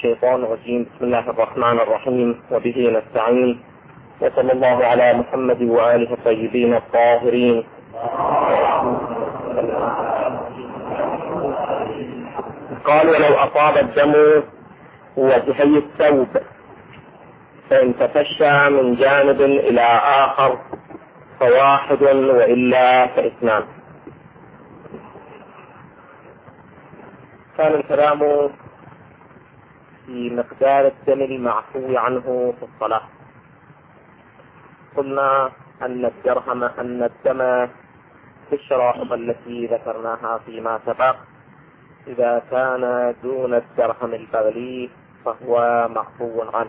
الشيطان الرجيم. بسم الله الرحمن الرحيم، وبه نستعين، وصلى الله على محمد وآله الطيبين الطاهرين. قال: ولو أصاب الدم وجهي الثوب فإن تفشى من جانب إلى آخر فواحد وإلا فاثنان. كان الكلام في مقدار الدم المعفو عنه في الصلاة. قلنا أن الدم في الشرائط التي ذكرناها فيما سبق إذا كان دون الدرهم البغلي فهو معفو عنه.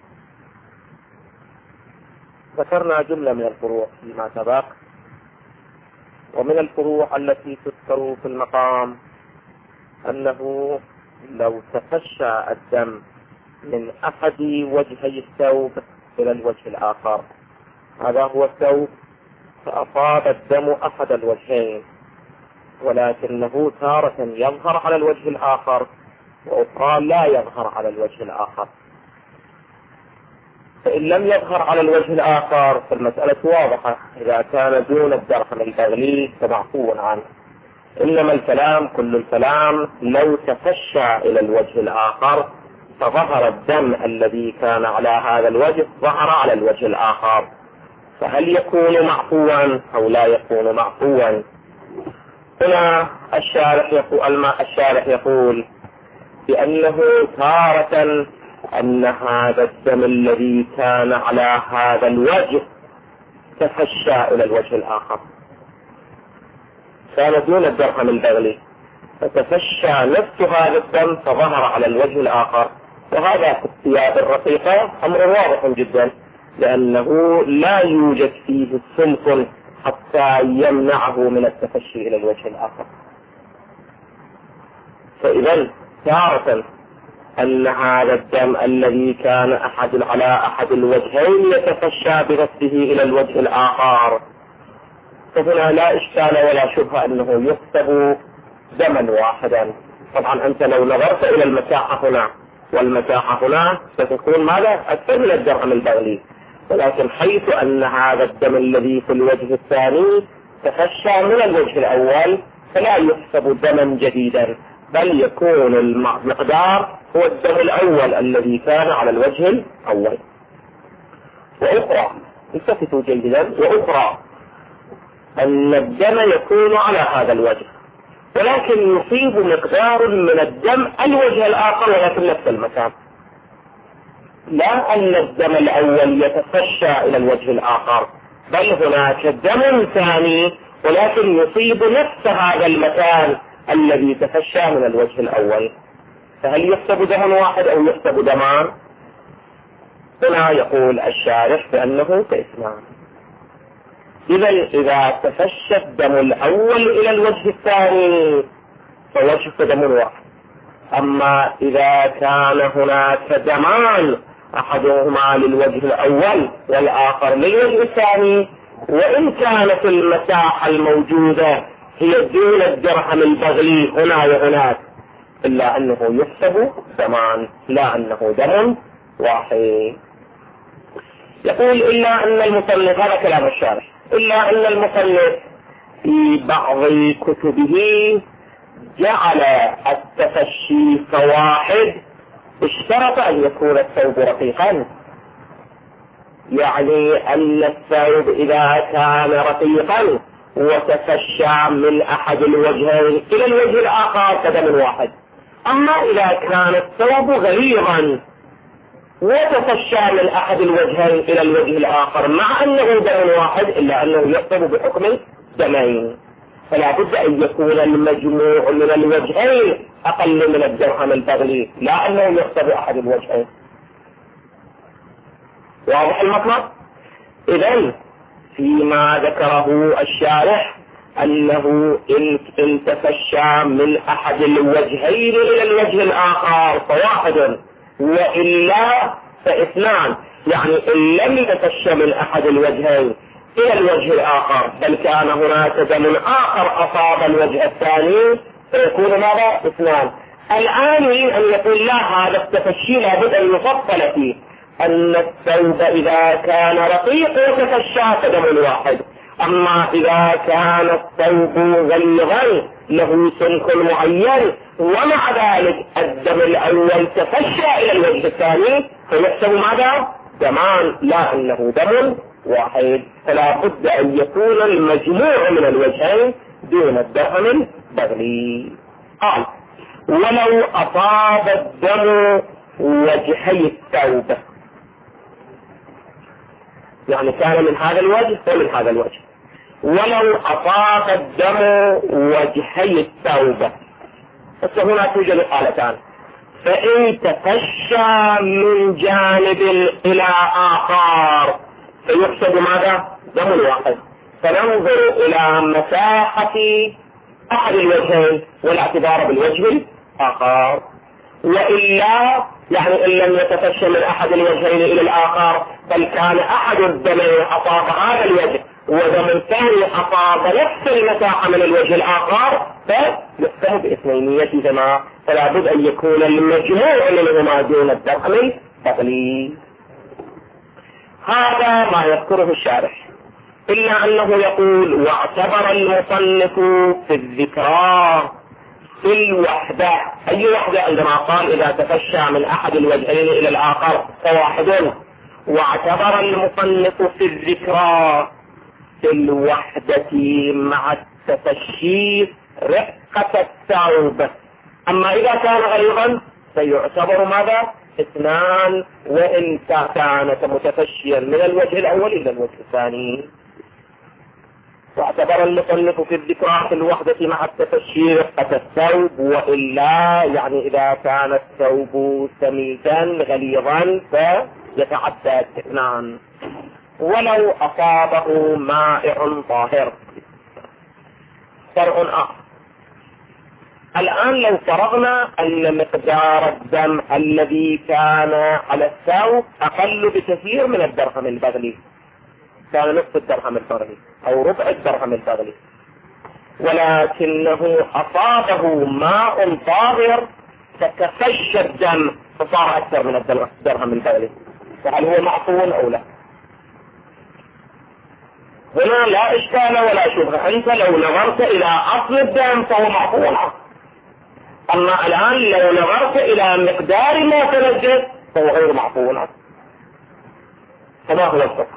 ذكرنا جملة من الفروع فيما سبق، ومن الفروع التي تذكر في المقام أنه لو تفشى الدم من أحد وجهي الثوب إلى الوجه الآخر، هذا هو الثوب، فأصاب الدم أحد الوجهين، ولكنه تارة يظهر على الوجه الآخر وأخرى لا يظهر على الوجه الآخر. فإن لم يظهر على الوجه الآخر فالمسألة واضحة، إذا كان دون الدرهم البغلي فمعفو عنه. إنما الكلام كل الكلام لو تفشى إلى الوجه الآخر فظهر الدم الذي كان على هذا الوجه ظهر على الوجه الآخر، فهل يكون معفوا أو لا يكون معفوا؟ هنا الشارح يقول بأنه تارة أن هذا الدم الذي كان على هذا الوجه تفشى إلى الوجه الآخر، كان دون الدرهم البغلي فتفشى نفس هذا الدم فظهر على الوجه الآخر، وهذا في الثياب الرقيقة أمر واضح جدا، لأنه لا يوجد فيه سلك حتى يمنعه من التفشي إلى الوجه الآخر. فإذا تارة أن هذا الدم الذي كان على أحد الوجهين يتفشى بنفسه إلى الوجه الآخر، فهنا لا إشكال ولا شبهة أنه يحسب دما واحدا. طبعا أنت لو نظرت إلى المساحة هنا والمساحة هنا ستكون ماذا؟ أكثر من الدرهم البغلي، ولكن حيث أن هذا الدم الذي في الوجه الثاني تفشى من الوجه الأول فلا يحسب دما جديدا، بل يكون المقدار هو الدم الأول الذي كان على الوجه الأول. وأخرى التفتوا جيدا، وأخرى أن الدم يكون على هذا الوجه ولكن يصيب مقدار من الدم الوجه الآخر ولكن نفس المكان، لا أن الدم الأول يتفشى إلى الوجه الآخر، بل هناك دم ثاني ولكن يصيب نفس هذا المكان الذي تفشى من الوجه الأول، فهل يحسب دم واحد أو يحسب دمان؟ هنا يقول الشارح بأنه كاثنان. إذا تفشى الدم الأول إلى الوجه الثاني فوجه دم واحد، أما إذا كان هناك دمان أحدهما للوجه الأول والآخر للوجه الثاني، وإن كانت المساحة الموجودة هي دون الدرهم البغلي هنا وهناك، إلا أنه يحسب دمان لا أنه دم واحد. يقول إلا أن المصنف، هذا كلام الشارح، إلا أن المصنف في بعض كتبه جعل التفشي كواحد، اشترط أن يكون الثوب رقيقا، يعني أن الثوب إذا كان رقيقا وتفشى من أحد الوجهين إلى الوجه الآخر كدم واحد. أما إذا كان الثوب غليظا وتفشى من أحد الوجهين إلى الوجه الآخر مع أنه دم واحد إلا أنه يحسب بحكم دمين، فلا بد أن يكون المجموع من الوجهين أقل من الدرهم البغلي، لا أنه يحسب أحد الوجهين. واضح المطلب؟ إذن فيما ذكره الشارح أنه إن تفشى من أحد الوجهين إلى الوجه الآخر فواحد وإلا فاثنان، يعني إن لم يتفشى من أحد الوجهين إلى الوجه الآخر بل كان هناك دم آخر أصاب الوجه الثاني فيكون ماذا؟ اثنان. الآن أن يقول لا، هذا التفشي لابد أن يفصل فيه، أن الثوب إذا كان رقيق يتفشى كدم واحد، أما إذا كان الثوب غليظا له سمك معين ومع ذلك الدم الأول تفشى إلى الوجه الثاني فيحسب ماذا؟ دمان، لا أنه دم واحد. فلا بد أن يكون المجموع من الوجهين دون الدم البغلي. قال ولو أصاب الدم وجهي الثوب، يعني كان من هذا الوجه ومن هذا الوجه، ولو أصاب الدم وجهي الثوب، فهنا توجد حالتان، فإن تفشى من جانب إلى آخر فيحسب ماذا؟ دم واحد. فننظر إلى مساحة أحد الوجهين والاعتبار بالوجه الآخر، وإلا يعني إن لم يتفشى من أحد الوجهين إلى الآخر بل كان أحد الدمين أصاب هذا الوجه ودم ثاني أصاب نفس المساحة من الوجه الآخر فيحسب باثنينيتهما، فلا بد أن يكون المجموع منهما دون الدم البغلي. هذا ما يذكره الشارح، إلا أنه يقول واعتبر المصنف في الذكرى في الوحدة. أي وحدة؟ عندما قال إذا تفشى من أحد الوجهين إلى الآخر فواحد، واعتبر المصنف في الذكرى في الوحدة مع التفشي رقة الثوب. أما إذا كان غليظا فيعتبر ماذا؟ اثنان، وإن كانت متفشيا من الوجه الأول إلى الوجه الثاني. واعتبر المصنف في الذكرى في الوحدة مع التفشي رقة الثوب، وإلا يعني إذا كان الثوب سميكا غليظا فيتعدى اثنان. ولو أصابه مائع طاهر. فرع آخر، الآن لو فرضنا أن مقدار الدم الذي كان على الثوب أقل بكثير من الدرهم البغلي، كان نصف الدرهم البغلي أو ربع الدرهم البغلي، ولكنه أصابه ماء طاهر فتفشى الدم فصار أكثر من الدرهم البغلي، فهل هو معفو أو لا؟ هنا لا إشكال ولا شبهة، أنت لو نظرت إلى أصل الدم فهو معفو عنه، أما الآن لو نظرت إلى مقدار ما تنجس فهو غير معفو عنه. فما هو الفقه؟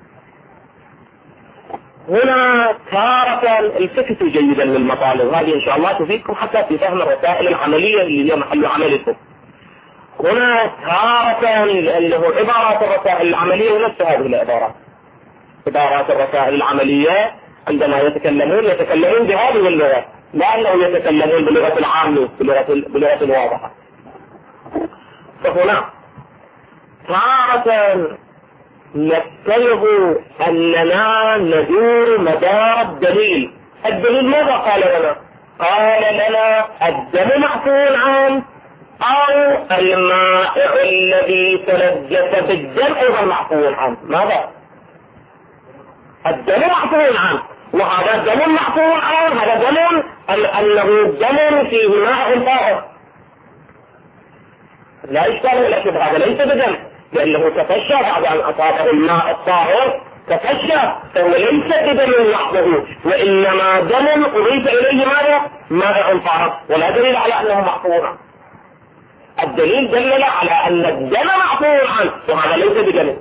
هنا تارة التفتوا جيدا للمطالب هذه، إن شاء الله تفيدكم حتى في فهم الرسائل العملية اللي هي محل عملكم. هنا تارة لأنه عبارات الرسائل العملية نفس هذه العبارات، عبارات الرسائل العملية عندما يتكلمون بهذه اللغة، لا أنه يتكلمون بلغة العامة بلغة الواضحة. فهنا تارة نفترض أننا ندور مدار الدليل. الدليل ماذا قال لنا؟ قال لنا الدم معفو عنه، أو المائع الذي تنجس بالدم أيضا معفو عنه. ماذا؟ الدم معفو عنه، وهذا الدم معفو عنه هذا دم أنه دم فيه ماء طاهر، لا إشكال ولا شبهة، هذا ليس بدم لأنه تفشى بعد أن أصابه الماء الطاهر تفشى، فهو ليس بدم وحده وإنما دم أضيف إليه ماذا؟ ماء طاهر، ولا دليل على أنه معفو عنه. الدليل دلل على أن الدم معفو عنه وهذا ليس بدم.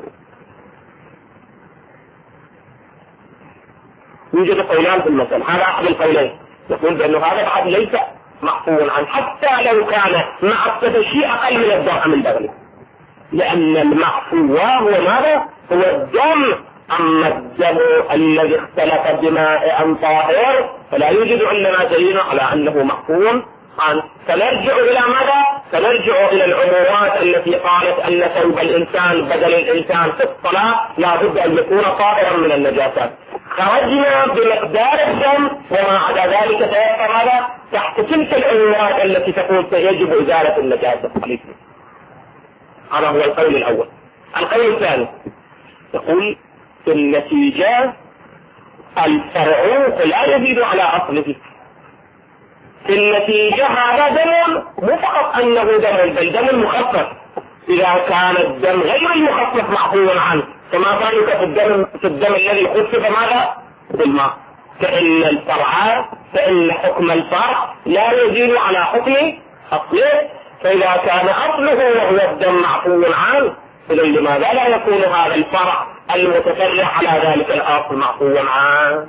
يوجد قولان في المسألة، هذا أحد القولين يقول بأنه هذا بعد ليس معفو عنه حتى لو كان مع التفشي أقل من الدرهم البغلي، لأن المعفو هو ماذا؟ هو الدم. أما الدم الذي اختلف بماء طاهر فلا يوجد عندنا دليل على أنه معفو عنه. فنرجع إلى ماذا؟ فنرجع إلى العمومات التي قالت أن ثوب الإنسان بدل الإنسان في الصلاة لا بد أن يكون طاهرا من النجاسات. خرجنا بمقدار الدم وما عدا ذلك فيبقى ماذا؟ تحت تلك العمومات التي تقول يجب إزالة النجاسة. هذا هو القول الأول. القول الثاني يقول في النتيجة الفرع لا يزيد على أصله، في في النتيجة هذا دم مو فقط أنه دم بل دم مخفف. إذا كان الدم غير المخفف معفوا عنه، فما ذلك في الدم الذي خفف ماذا؟ بالماء. فإن حكم الفرع لا يزيد على حكم أصله، فإذا كان أصله وهو الدم معفو عنه، إذا لماذا لا يكون هذا الفرع المتفرع على ذلك الأصل معفوا عنه؟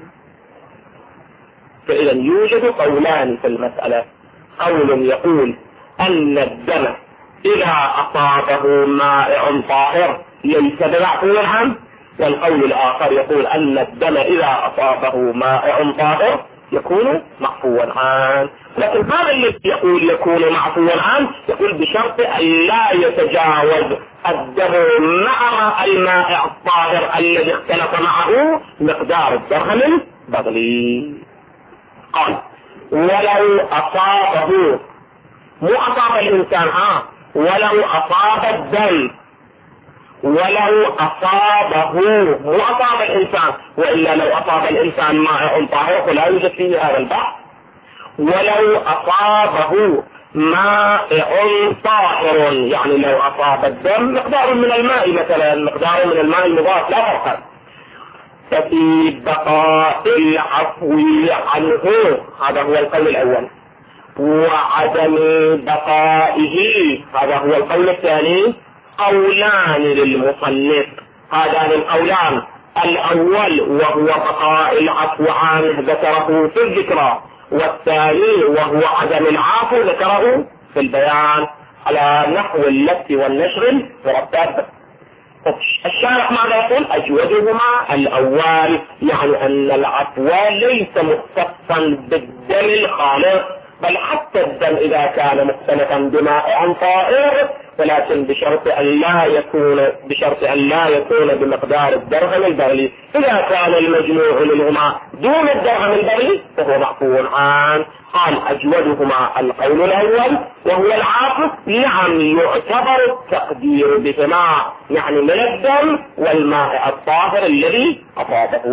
فإذا يوجد قولان في المسألة، قول يقول أن الدم إذا أصابه مائع طاهر ليس بمعفو عنه، والقول الآخر يقول أن الدم إذا أصابه مائع طاهر يكون معفوا عنه. لكن هذا الذي يقول يكون معفوا عنه يقول بشرط أن لا يتجاوز الدم مع المائع الطاهر الذي اختلط معه مقدار الدرهم البغلي. قال ولو أصابه، مو أصاب الإنسان، ولو أصاب الدم، ولو أصابه مو أصاب الإنسان، وإلا لو أصاب الإنسان مائع طاهر فلا يوجد فيه هذا البحث. ولو أصابه مائع طاهر يعني لو أصاب الدم مقدار من الماء، مثلا مقدار من الماء المضاف لا فرق، ففي بقاء العفو عنه، هذا هو القول الأول، وعدم بقائه هذا هو القول الثاني، قولان للمصنف. هذان القولان الأول وهو بقاء العفو عنه ذكره في الذكرى، والثاني وهو عدم العفو ذكره في البيان على نحو اللف والنشر المرتب. الشارح ماذا يقول؟ أجودهما الأول، يعني أن العفو ليس مختصا بالدم الخالص، بل حتى الدم إذا كان مختلطا بماء طاهر، ولكن بشرط أن لا يكون بمقدار الدرهم البغلي. إذا كان المجموع منهما دون الدرهم البغلي فهو معفو عنه. قال أجودهما القول الأول وهو العاطف، نعم يعتبر التقدير بهما، يعني من الدم والماء الطاهر الذي أصابه.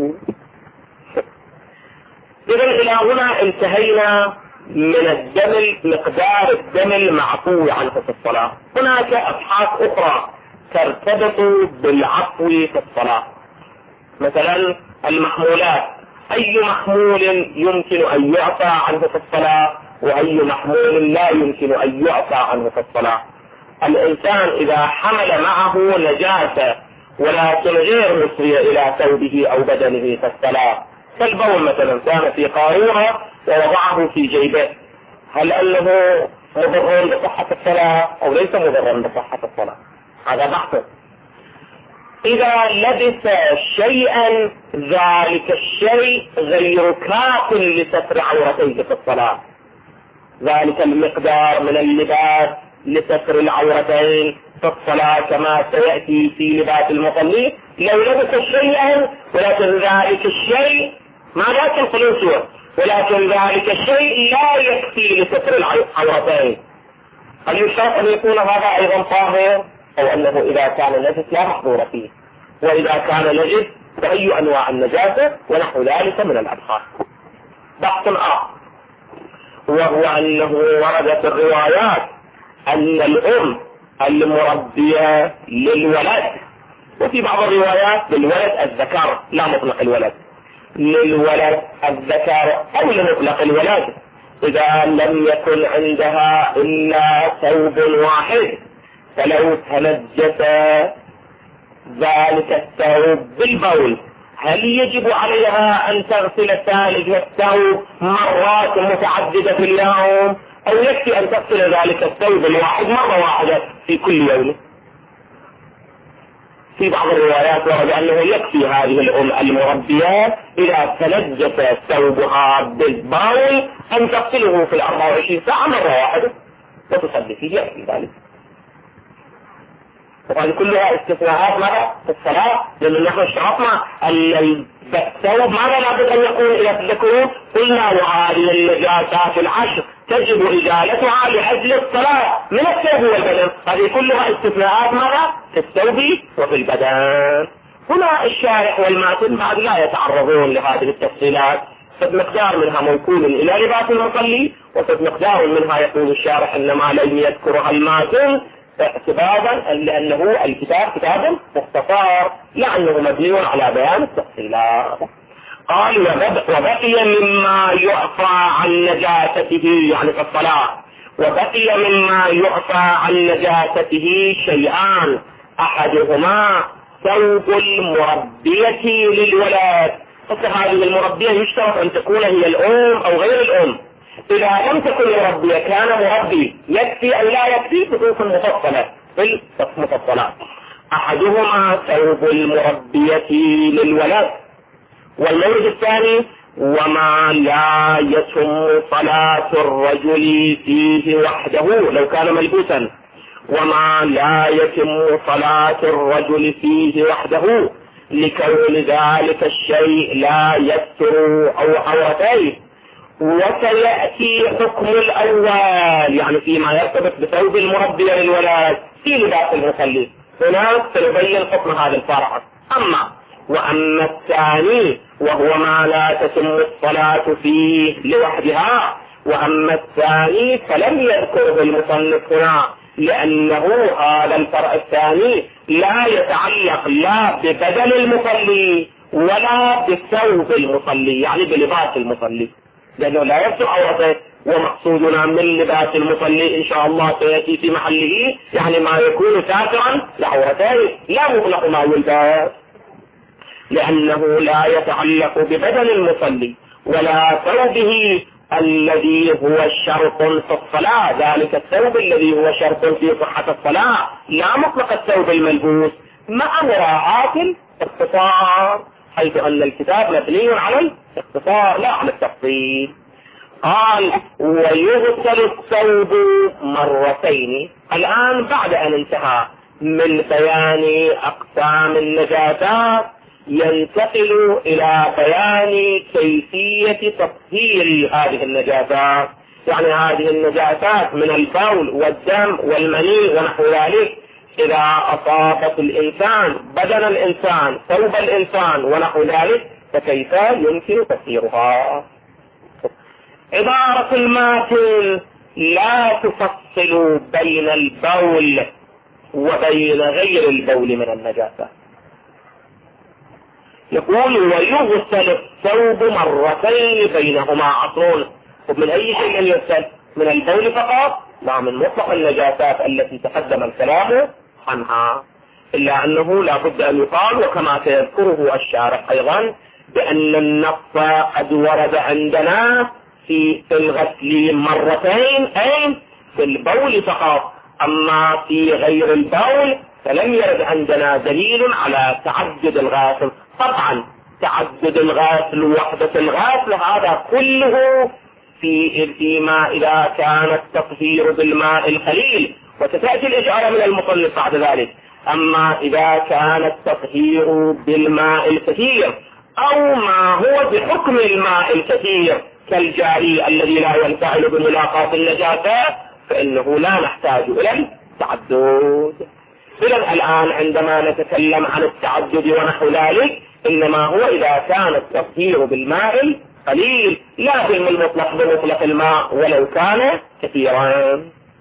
إذا إلى هنا انتهينا من الدم، مقدار الدم المعفو عنه في الصلاة. هناك أبحاث أخرى ترتبط بالعفو في الصلاة، مثلا المحمولات، أي محمول يمكن أن يعفى عنه في الصلاة وأي محمول لا يمكن أن يعفى عنه في الصلاة. الإنسان إذا حمل معه نجاسة ولكن غير مصرية إلى ثوبه أو بدنه في الصلاة، كالبول مثلا كان في قارورة ووضعه في جيبه، هل أنه مضر بصحة الصلاة أو ليس مضرا بصحة الصلاة؟ هذا بحث. إذا لبس شيئا ذلك الشيء غير كاف لستر عورتيه في الصلاة، ذلك المقدار من اللباس لستر العورتين في الصلاة كما سيأتي في لباس المصلي، لو لبس شيئا ولكن ذلك الشيء ما لكن خلوصه، ولكن ذلك الشيء لا يكفي لستر العورتين، هل يشرط أن يكون هذا أيضا طاهر؟ أو أنه إذا كان نجس لا محظور فيه، وإذا كان نجس فأي أنواع النجاسة ونحو ذلك من الأبحاث. بحث آخر وهو أنه ورد في الروايات أن الأم المربية للولد، وفي بعض الروايات للولد الذكر لا مطلق الولد، للولد الذكر أو لمطلق الولد، إذا لم يكن عندها إلا ثوب واحد فلو تنجس ذلك الثوب بالبول هل يجب عليها أن تغسل ذلك الثوب مرات متعددة في اليوم، أو يكفي أن تغسل ذلك الثوب الواحد مرة واحدة في كل يوم؟ في بعض الروايات ورد أنه يكفي هذه الأم المربية إذا تنجس ثوبها بالبول أن تغسله في 24 ساعة مرة واحدة وتصلي فيه، يكفي ذلك. وهذه كلها استثناءات ماذا في الصلاة، لأن نحن اشترطنا أن الثوب ماذا لابد أن يكون إلى تذكرون، قلنا وهذه النجاسات العشر تجب إزالتها لأجل الصلاة من الثوب والبدن، هذه كلها استثناءات ماذا في الثوب وفي البدن. هنا الشارح والماتن بعد لا يتعرضون لهذه التفصيلات، فمقدار منها موكول إلى لباس المصلي وقد مقدار منها يقول الشارح إنما لم يذكرها الماتن اعتبارا لأنه الكتاب كتاب مختصر لا أنه مبني على بيان التفصيلات. قال وبقي مما يعفى عن نجاسته يعني في الصلاة، وبقي مما يعفى عن نجاسته شيئان، أحدهما ثوب المربية للولد. هذه المربية يشترط أن تكون هي الأم أو غير الأم. إذا لم تكن مربية كان مربي، يكفي أو لا يكفي بحروف مفصلة في المفصلات. أحدهما ثوب المربية للولد. والمورد الثاني وما لا يتم صلاة الرجل فيه وحده لو كان ملبوسا، وما لا يتم صلاة الرجل فيه وحده لكون ذلك الشيء لا يستر أو عورتيه. وسيأتي حكم الأول يعني فيما يرتبط بثوب المربية للولد في لباس المصلي، هناك سيبين حكم هذا الفرع. وأما الثاني وهو ما لا تتم الصلاة فيه لوحدها، وأما الثاني فلم يذكره المصنف هنا لأنه هذا الفرع الثاني لا يتعلق لا ببدن المصلي ولا بثوب المصلي يعني بلباس المصلي، لأنه لا يفتح عورته. ومقصودنا من لباس المصلي إن شاء الله سيأتي في محله يعني ما يكون ساترا لعورته لا مطلق ما يلبس، لأنه لا يتعلق ببدن المصلي ولا ثوبه الذي هو شرط في الصلاة، ذلك الثوب الذي هو شرط في صحة الصلاة لا مطلق الثوب الملبوس، مع مراعاة الاختصار حيث أن الكتاب مبني على الاختصار لا على التفصيل. قال ويغسل الثوب مرتين. الآن بعد أن انتهى من بيان أقسام النجاسات ينتقل إلى بيان كيفية تطهير هذه النجاسات، يعني هذه النجاسات من البول والدم والمني ونحو ذلك إذا أصابت الإنسان بدن الإنسان ثوب الإنسان ونحو ذلك فكيف يمكن تطهيرها. عبارة الماتن لا تفصل بين البول وبين غير البول من النجاسة. يقول ويغسل الثوب مرتين بينهما عصرون. ومن أي شيء يغسل؟ من البول فقط؟ لا، من مطلق النجاسات التي تقدم الكلام عنها، إلا أنه لا بد أن يقال وكما سيذكره الشارح أيضا بأن النص قد ورد عندنا في الغسل مرتين أي في البول فقط، أما في غير البول فلم يرد عندنا دليل على تعدد الغسل. طبعا تعدد الغسل ووحدة الغسل هذا كله فيما إذا كان التطهير بالماء القليل، وستأتي الإشارة من المصنف بعد ذلك. أما إذا كان التطهير بالماء الكثير أو ما هو بحكم الماء الكثير كالجاري الذي لا ينفعل بملاقاة النجاسات فإنه لا نحتاج إلى التعدد. إذن الآن عندما نتكلم عن التعدد ونحو ذلك إنما هو إذا كان التطهير بالماء القليل لا بالمطلق بمطلق الماء ولو كان كثيرا.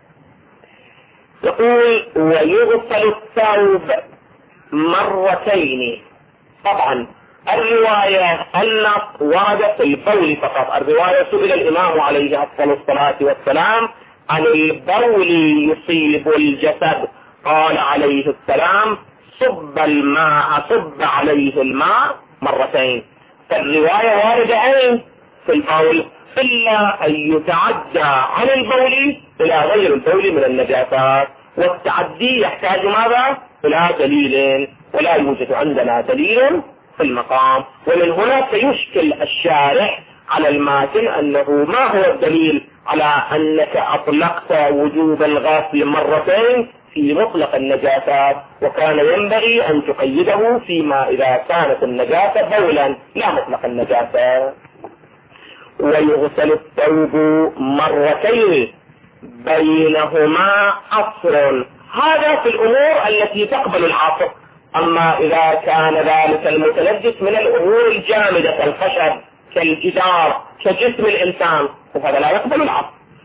يقول ويغسل الثوب مرتين. طبعا الرواية النص ورد في البول فقط. الرواية سئل الإمام عليه أفضل الصلاة والسلام عن البول يصيب الجسد قال عليه السلام صب عليه الماء مرتين. فالرواية واردة أين في البول إلا أن يتعدى عن البول إلى غير البول من النجاسات، والتعدي يحتاج ماذا؟ إلى دليل، ولا يوجد عندنا دليل في المقام. ومن هنا سيشكل الشارح على الماتن أنه ما هو الدليل على أنك أطلقت وجوب الغسل مرتين في مطلق النجاسات، وكان ينبغي أن تقيده فيما إذا كانت النجاسة بولا لا مطلق النجاسة. ويغسل الثوب مرتين بينهما عصر. هذا في الأمور التي تقبل العصر. أما إذا كان ذلك المتنجس من الأمور الجامدة كالخشب كالجدار كجسم الإنسان فهذا لا يقبل العصر،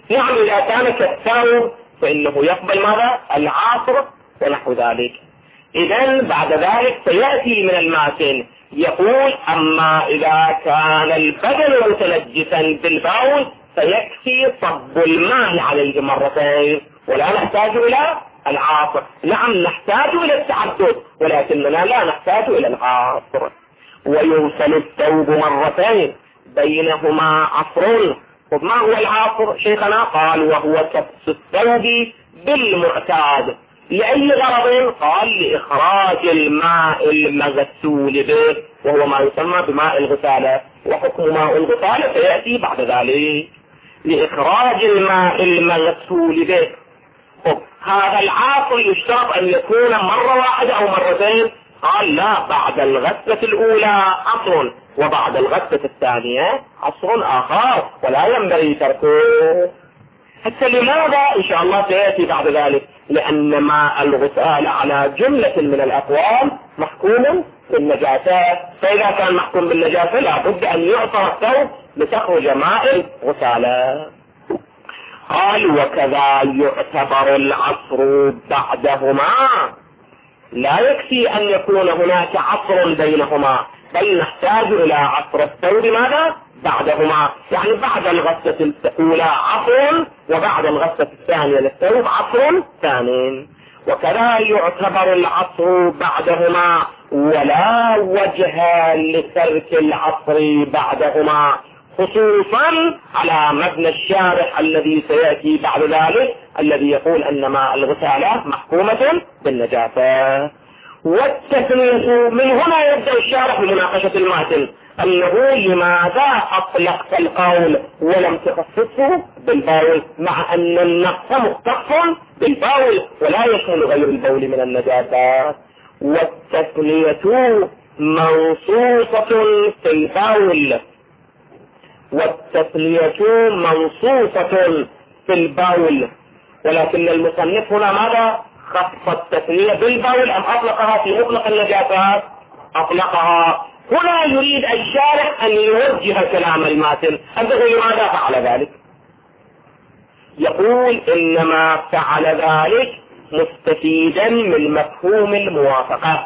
نعم إذا كان كالثوب فإنه يقبل ماذا؟ العصر ونحو ذلك. إذن بعد ذلك سيأتي من الماتن يقول أما إذا كان البدن متنجسا بالبول فيكفي صب الماء عليه مرتين ولا نحتاج إلى العصر. نعم نحتاج إلى التعدد ولكننا لا نحتاج إلى العصر. ويغسل الثوب مرتين بينهما عصر. وما هو العصر شيخنا؟ قال وهو كبس الثوب بالمعتاد. لأي غرض؟ قال لإخراج الماء المغسول به وهو ما يسمى بماء الغسالة، وحكم ماء الغسالة سيأتي بعد ذلك. لإخراج الماء المغسول به. هذا العصر يشترط أن يكون مرة واحدة أو مرتين؟ قال لا، بعد الغسلة الأولى عصر وبعد الغسلة الثانية عصر آخر ولا ينبغي تركه. حتى لماذا؟ إن شاء الله سيأتي بعد ذلك. لأن ماء الغسالة على جملة من الأقوال محكوم بالنجاسة، فإذا كان محكوم بالنجاسة لابد أن يعصر الثوب لتخرج ماء الغسالة. قال وكذا يعتبر العصر بعدهما. لا يكفي أن يكون هناك عصر بينهما، بل نحتاج إلى عصر الثوب ماذا؟ بعدهما، يعني بعد الغسلة الأولى عصر وبعد الغسلة الثانية للثوب عصر ثاني. وكذا يعتبر العصر بعدهما ولا وجه لترك العصر بعدهما، خصوصا على مبنى الشارح الذي سيأتي بعد ذلك الذي يقول أن ماء الغسالة محكومة بالنجاسة. والتثنية من هنا يبدأ الشارح بمناقشة الماتن أنه لماذا أطلقت القول ولم تخصصه بالبول، مع أن النص مختص بالبول ولا يشمل غير البول من النجاسات. والتثنية منصوصة في البول، والتثنية منصوصة في البول، ولكن المصنف هنا ماذا؟ خص التثنية بالبول أم أطلقها في مطلق النجاسات؟ أطلقها. هنا يريد الشارح أن يوجه كلام الماتن أنه لماذا فعل ذلك؟ يقول إنما فعل ذلك مستفيدا من مفهوم الموافقة.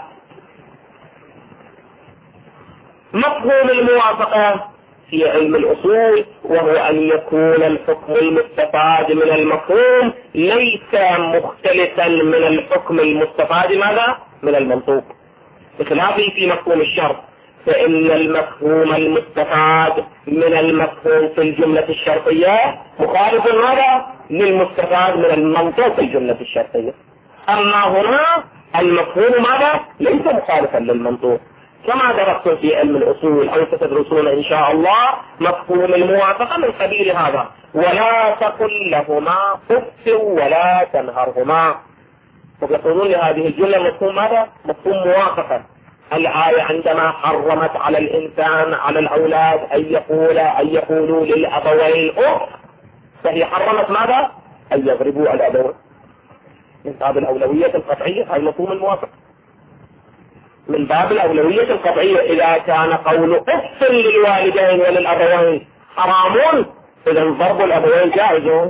مفهوم الموافقة في علم الأصول وهو أن يكون الحكم المستفاد من المفهوم ليس مختلفا من الحكم المستفاد ماذا؟ من المنطوق، بخلافه في مفهوم الشرط، فإن المفهوم المستفاد من المفهوم في الجملة الشرطية مخالف ماذا؟ للمستفاد من المنطوق في الجملة الشرطية. أما هنا المفهوم ماذا؟ ليس مخالفا للمنطوق، كما درستم في علم الأصول أو ستدرسون إن شاء الله مفهوم الموافقة من قبيل هذا. ولا تقل لهما أف ولا تنهرهما. ويقولون لهذه الجملة مفهوم ماذا؟ مفهوم موافقة. الآية عندما حرمت على الإنسان على الأولاد أن يقولوا للأبوين أف، فهي حرمت ماذا؟ أن يضربوا الأبوين. من باب الأولوية القطعية هذا مفهوم الموافقة. من باب الأولوية القطعية إذا كان قول أف للوالدين وللأبوين حرام، إذا ضرب الأبوين جائز.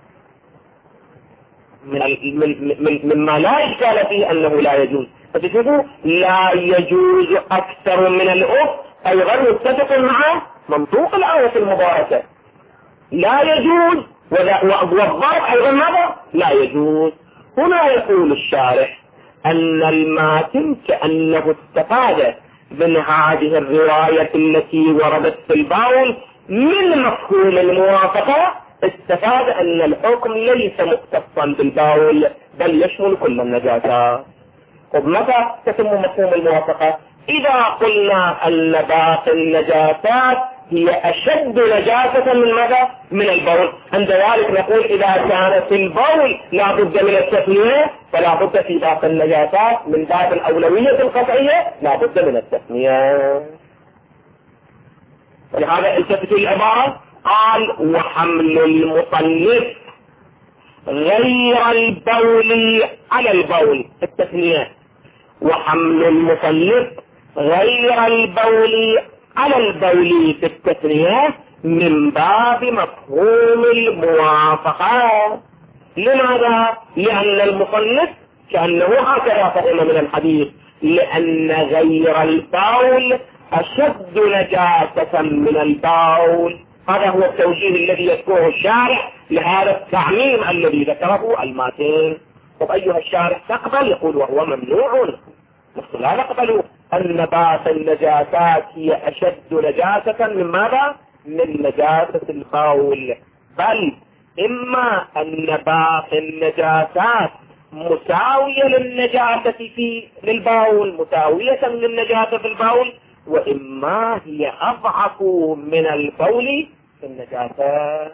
مما لا إشكال فيه أنه لا يجوز. فتشوفوا لا يجوز أكثر من الأف أيضا متفق مع منطوق الآية المباركة. لا يجوز، والضرب أيضا ماذا؟ لا يجوز. هنا يقول الشارح أن الماتن كأنه استفاد من هذه الرواية التي وردت في البول من مفهوم الموافقة، استفاد أن الحكم ليس مختصا بالبول بل يشمل كل النجاسات. ومتى تتم مفهوم الموافقة؟ إذا قلنا أن باقي النجاسات هي أشد نجاسة من ماذا؟ من البول. عند ذلك نقول إذا كان في البول لا بد من التثنية فلا بد في باقي النجاسات من باب الأولوية القطعية لا بد من التثنية. ولهذا التفت العبارة قال وحمل المصنف غير البول على البول التثنية، وحمل المصنف غير البول على البول في التثنية من باب مفهوم الموافقة. لماذا؟ لأن المصنف كأنه هكذا فهم من الحديث، لأن غير البول أشد نجاسة من البول. هذا هو التوجيه الذي يذكره الشارع لهذا التعميم الذي ذكره الماتين. طب أيها الشارع تقبل؟ يقول وهو ممنوع. نحن لا نقبل أن باقي النجاسات هي أشد نجاسة من ماذا؟ من نجاسة البول، بل إما أن باقي النجاسات مساوية للنجاسة للبول، مساوية للنجاسة في البول، وإما هي أضعف من البول في النجاسة.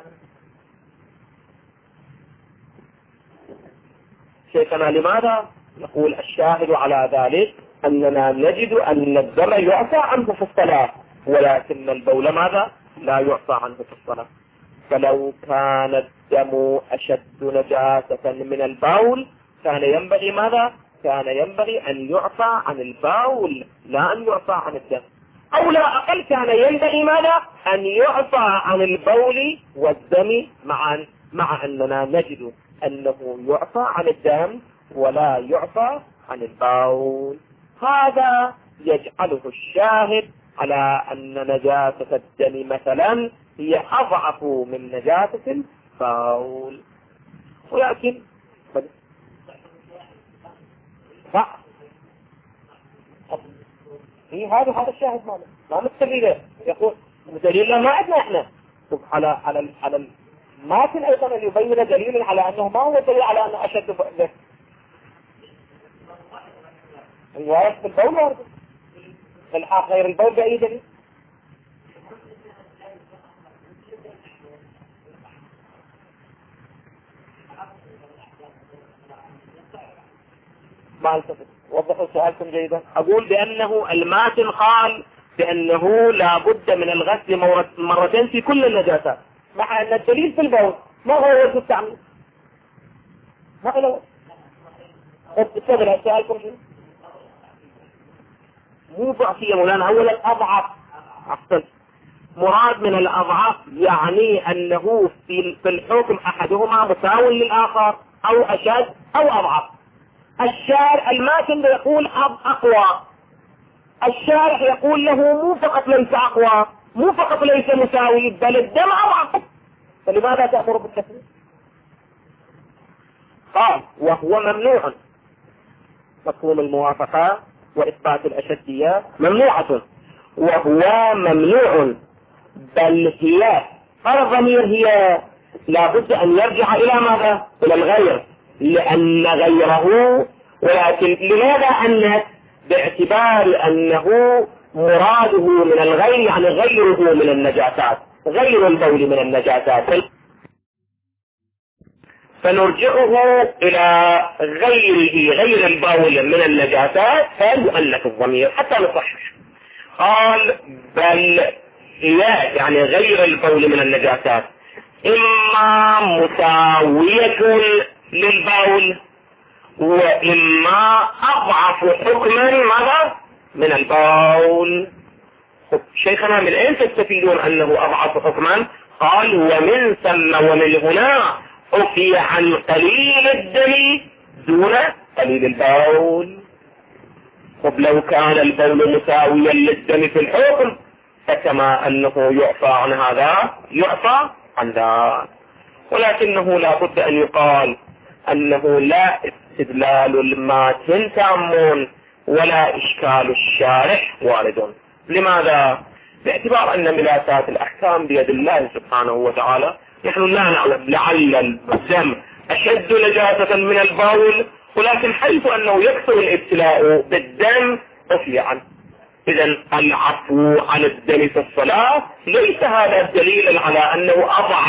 شيخنا لماذا؟ نقول الشاهد على ذلك أننا نجد أن الدم يعفى عنه في الصلاة، ولكن البول ماذا؟ لا يعفى عنه في الصلاة. فلو كان الدم أشد نجاسة من البول كان ينبغي ماذا؟ كان ينبغي أن يعفى عن البول لا أن يعفى عن الدم، أو لا أقل كان ينبغي ماذا؟ أن يعفى عن البول والدم معا، مع أننا نجد أنه يعفى عن الدم ولا يعفى عن البول. هذا يجعله الشاهد على أن نجاسة الدم مثلا هي أضعف من نجاسة البول. ولكن هذا الشاهد ما مستدلل، يقول دليل ما عندنا احنا على ما في ايضا ان يبين دليل على انه ما هو دليل على انه اشد ذلك. الرواية في البول ورد في الحق غير البول بأي دليل؟ ما التفت. وضحوا سؤالكم جيدا. أقول بأنه الماتن قال بأنه لا بد من الغسل مرتين في كل النجاسات، مع أن الدليل في البول ما هو وجه التعميم. ما هو استغل سؤالكم شنو؟ مو ضعفية مولانا، أولا أضعف. أحسن. مراد من الأضعاف يعني أنه في الحكم أحدهما مساو للآخر أو أشد أو أضعف. الشارع الماتن يقول أقوى، الشارع يقول له مو فقط ليس أقوى، مو فقط ليس مساوي، بل الدم أضعف، فلماذا تأمر بالتكليف؟ قال وهو ممنوع. مفهوم الموافقة وإثبات الأشدية ممنوعة، وهو ممنوع، بل هي هذا الضمير هي لابد أن يرجع إلى ماذا؟ إلى الغير، لأن غيره. ولكن لماذا أنت؟ باعتبار أنه مراده من الغير يعني غيره من النجاسات، غير البول من النجاسات، فنرجعه إلى غيره غير البول من النجاسات فيؤنث الضمير حتى نصحح. قال بل هي يعني غير البول من النجاسات إما مساوية للبول وإما أضعف حكما ماذا؟ من البول. شيخنا من أين تستفيدون أنه أضعف حكما؟ قال ومن ثم ومن هنا حكي عن قليل الدم دون قليل البول. طب لو كان البول مساويا للدم في الحكم فكما أنه يعفى عن هذا يعفى عن ذا، ولكنه لا بد أن يقال أنه لا استدلال الماتن تام ولا إشكال الشارح وارد. لماذا؟ باعتبار أن ملاسات الأحكام بيد الله سبحانه وتعالى. نحن لا نعلم لعل الدم أشد نجاسة من البول، ولكن حيث أنه يكثر الابتلاء بالدم عفي عنه. إذا العفو عن الدم في الصلاة ليس هذا الدليل على أنه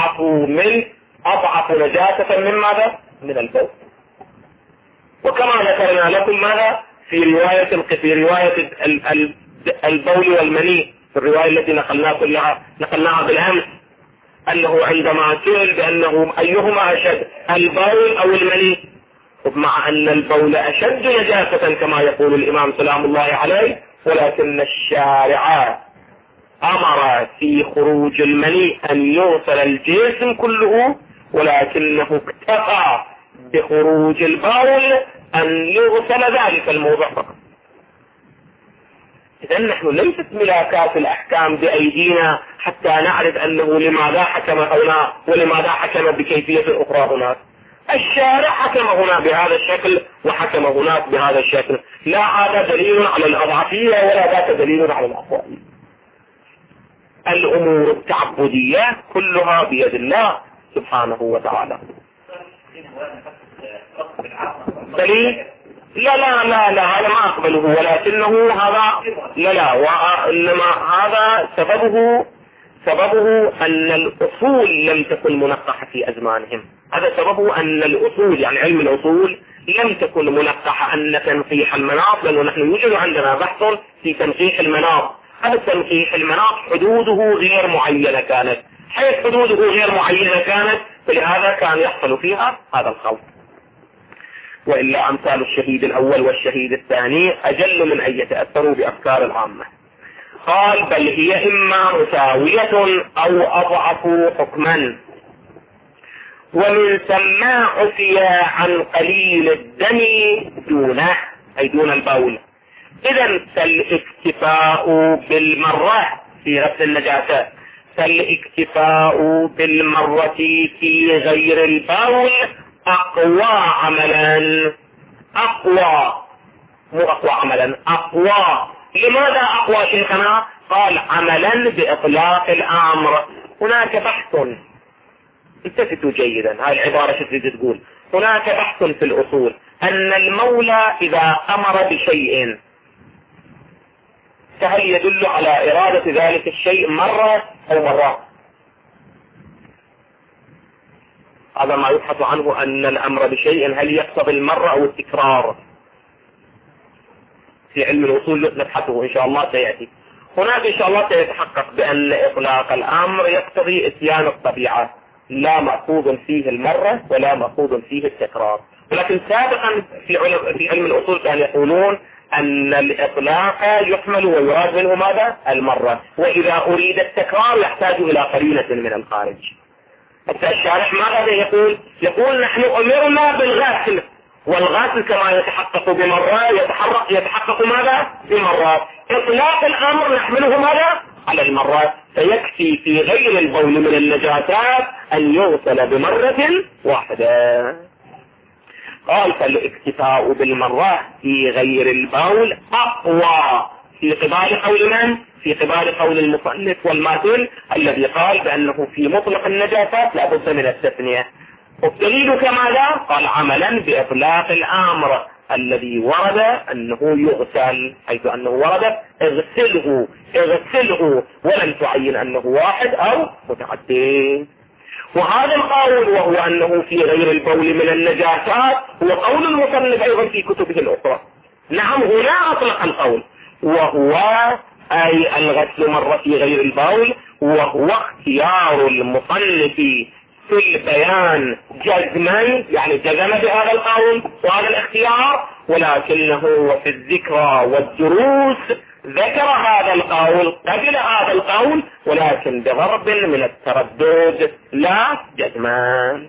أضعف نجاسة من ماذا؟ من البول. وكما ذكرنا لكم ماذا في رواية البول والمني، في الرواية التي نقلناها بالأمس، أنه عندما سئل بأنه أيهما أشد البول أو المني، مع أن البول أشد نجاسة كما يقول الإمام سلام الله عليه، ولكن الشارع أمر في خروج المني أن يغسل الجسم كله، ولكنه اكتفى بخروج البول أن يغسل ذلك الموضع فقط. إذا نحن ليست ملاكات الأحكام بأيدينا حتى نعرف أنه لماذا حكم هنا ولماذا حكم بكيفية أخرى هناك. الشارع حكم هنا بهذا الشكل وحكم هناك بهذا الشكل، لا هذا دليل على الأضعفية ولا ذاك دليل على الأقوية. الأمور التعبدية كلها بيد الله سبحانه وتعالى. دليل؟ لا لا لا لا، هذا ما أقبله، ولكنه هذا لا وإنما هذا سببه أن الأصول لم تكن منقحة في أزمانهم. هذا سببه أن الأصول، يعني علم الأصول، لم تكن منقحة أن تنقيح المناط، لأنه نحن يوجد عندنا بحث في تنقيح المناط. هذا تنقيح المناط حدوده غير معينة كانت، حيث حدوده غير معينة كانت فلهذا كان يحصل فيها هذا الخلط. وإلا أمثال الشهيد الأول والشهيد الثاني أجل من أن يتأثروا بأفكار العامة. قال بل هي إما مساوية أو أضعف حكما، ومن ثم عفي عن قليل الدم دونه، أي دون البول. إذا فالاكتفاء بالمرة في غسل النجاسة، فالاكتفاء بالمرة في غير البول أقوى عملا، أقوى مو أقوى عملا، أقوى. لماذا أقوى شيخنا؟ قال عملا بإطلاق الأمر. هناك بحث، التفتوا جيدا، هاي العبارة شو تريد تقول؟ هناك بحث في الأصول أن المولى إذا أمر بشيء فهل يدل على إرادة ذلك الشيء مرة أو مرات؟ هذا ما يبحث عنه، أن الأمر بشيء هل يقتضي المرة أو التكرار. في علم الأصول نبحثه إن شاء الله سيأتي. هناك إن شاء الله سيتحقق بأن إطلاق الأمر يقتضي إتيان الطبيعة، لا مأخوذ فيه المرة ولا مأخوذ فيه التكرار. ولكن سابقا في علم الأصول كانوا يقولون أن الإطلاق يحمل ويراد منه ماذا؟ المرة، وإذا أريد التكرار يحتاج إلى قرينة من الخارج. حتى الشارح ماذا يقول؟ يقول نحن أمرنا بالغسل، والغسل كما يتحقق بمرة يتحقق ماذا؟ بمرات. إطلاق الأمر نحمله ماذا؟ على المرات، فيكفي في غير البول من النجاسات أن يغسل بمرة واحدة. قال فالاكتفاء بالمرة في غير البول أقوى في قبال قول من؟ في قبال قول المصنف والماثل الذي قال بأنه في مطلق النجاسات لا بد من التثنية. والدليل كما لا؟ قال عملا بإطلاق الأمر الذي ورد أنه يغسل، حيث أنه ورد اغسله ولم تعين أنه واحد أو متعدد. وهذا القول وهو أنه في غير البول من النجاسات هو قول المصنف أيضا في كتبه الأخرى. نعم هنا أطلق القول، وهو أي الغسل مرة في غير البول، وهو اختيار المصنف في البيان جزما، يعني جزم بهذا القول وهذا الاختيار، ولكنه وفي الذكرى والدروس ذكر هذا القول قبل هذا القول، ولكن بضرب من التردد لا جزما.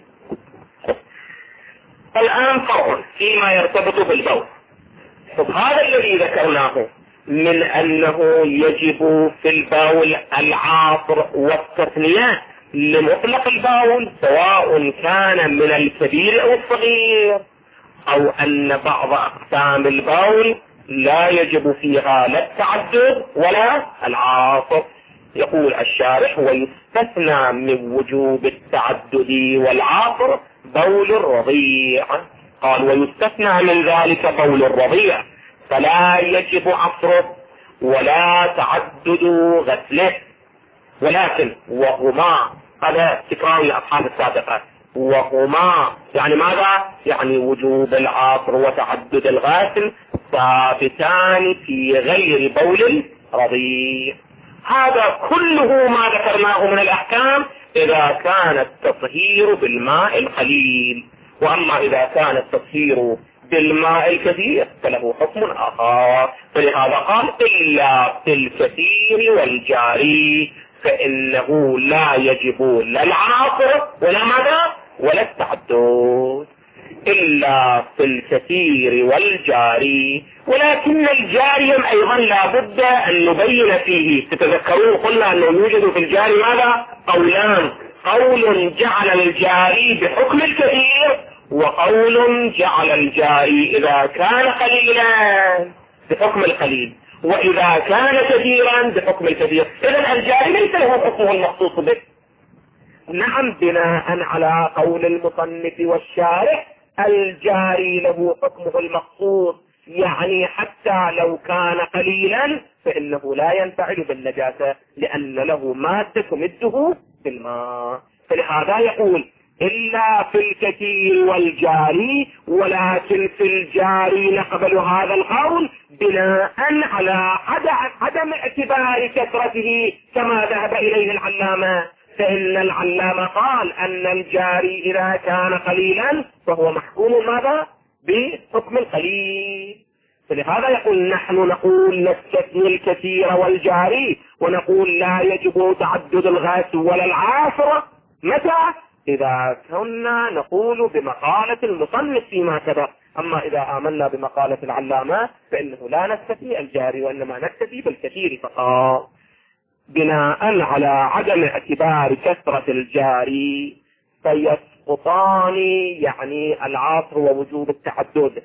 الآن فرع فيما يرتبط بالبول. هذا الذي ذكرناه من أنه يجب في البول العاصر والتثنية لمطلق البول سواء كان من الكبير أو الصغير، أو أن بعض أقسام البول لا يجب فيها لا التعدد ولا العاصر. يقول الشارح ويستثنى من وجوب التعدد والعاصر بول الرضيع. قال ويستثنى من ذلك بول الرضيع فلا يجب عصره ولا تعدد غسله، ولكن وهما، هذا تكرار الأصحاب السابقة، وهما يعني ماذا؟ يعني وجوب العصر وتعدد الغسل ثابتان في غير بول الرضيع. هذا كله ما ذكرناه من الأحكام إذا كان التطهير بالماء القليل. وأما إذا كان التطهير بالماء الكثير فله حكم آخر. فلهذا قال إلا في الكثير والجاري فإنه لا يجب لا العاصر ولا ماذا ولا التعدد، إلا في الكثير والجاري. ولكن الجاري أيضا لا بد أن نبين فيه. تتذكرون قلنا أنه يوجد في الجاري ماذا؟ قولان: قول جعل الجاري بحكم الكثير، وقول جعل الجاري إذا كان قليلا بحكم القليل، وإذا كان كثيرا بحكم الكثير. إذن الجاري ليس له حكمه المخصوص به. نعم، بناء على قول المصنف والشارح الجاري له حكمه المخصوص، يعني حتى لو كان قليلا فإنه لا ينفعل بالنجاسة لأن له مادة تمده بالماء. فلهذا يقول إلا في الكثير والجاري، ولكن في الجاري نقبل هذا القول بناء على عدم اعتبار كثرته كما ذهب إليه العلامة. فإن العلامة قال أن الجاري إذا كان قليلا فهو محكوم ماذا؟ بحكم القليل. فلهذا يقول نحن نقول نستثني الكثير والجاري، ونقول لا يجب تعدد الغاس ولا العاصر. متى؟ إذا كنا نقول بمقالة المصنف فيما سبق. أما إذا آمنا بمقالة العلامة فإنه لا نستثني الجاري وإنما نستثني بالكثير فقط. بناء على عدم اعتبار كثرة الجاري فيسقطان، يعني العاصر ووجوب التعدد،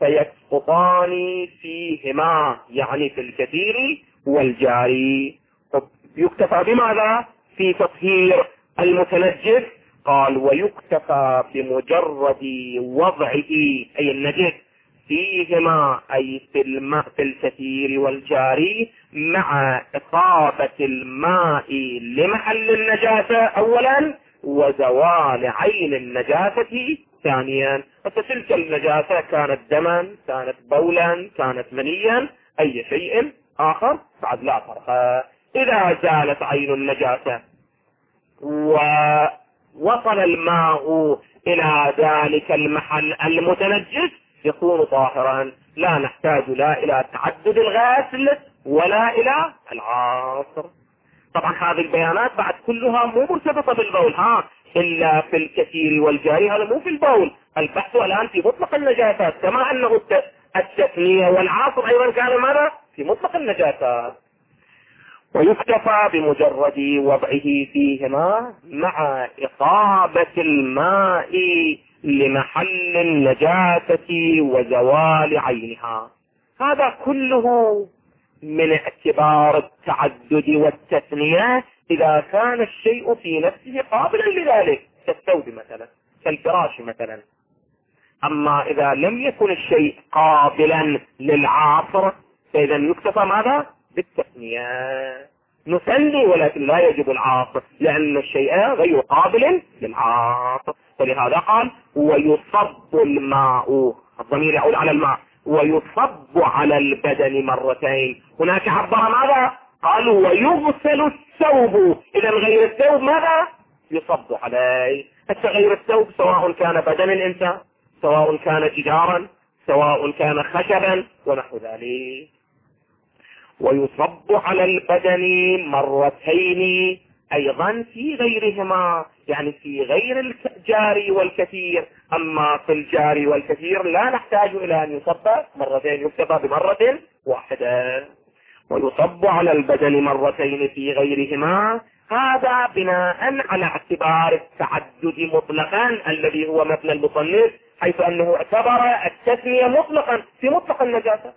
فيسقطان فيهما يعني في الكثير والجاري. يكتفى بماذا في تطهير المتنجس؟ قال ويكتفى بمجرد وضعه أي النجس فيهما أي في الماء في الكثير والجاري مع إصابة الماء لمحل النجاسة أولا، وزوال عين النجاسة ثانيا. فتلك النجاسة كانت دما، كانت بولا، كانت منيا، أي شيء آخر بعد لا فرق. إذا زالت عين النجاسة ووصل الماء إلى ذلك المحل المتنجس يكون طاهرا، لا نحتاج لا إلى تعدد الغسل ولا إلى العصر. طبعا هذه البيانات بعد كلها مو مرتبطة بالبول، إلا في الكثير والجاري، هذا مو في البول. البحث الآن في مطلق النجاسات، كما أنه التثنية والعصر أيضا كان ماذا؟ في مطلق النجاسات. ويكتفى بمجرد وضعه فيهما مع إصابة الماء لمحل النجاسة وزوال عينها. هذا كله من اعتبار التعدد والتثنية إذا كان الشيء في نفسه قابلا لذلك، كالثوب مثلا، كالفراش مثلا. أما إذا لم يكن الشيء قابلا للعصر فإذا يكتفى ماذا؟ بالتثنية. نثني ولكن لا يجب العاصر لأن الشيء غير قابل للعاصر. فلهذا قال ويصب الماء، الضمير يعود على الماء، ويصب على البدن مرتين. هناك عبر ماذا؟ قالوا ويغسل الثوب. إذا غير الثوب ماذا؟ يصب عليه. غير الثوب سواء كان بدن الإنسان، سواء كان جدارا، سواء كان خشبا ونحو ذلك. ويصب على البدن مرتين أيضا في غيرهما، يعني في غير الجاري والكثير. أما في الجاري والكثير لا نحتاج إلى أن يصب مرتين، يكتفى بمرة واحدة. ويصب على البدن مرتين في غيرهما، هذا بناء على اعتبار التعدد مطلقا الذي هو مبنى المصنف، حيث أنه اعتبر التثنية مطلقا في مطلق النجاسة،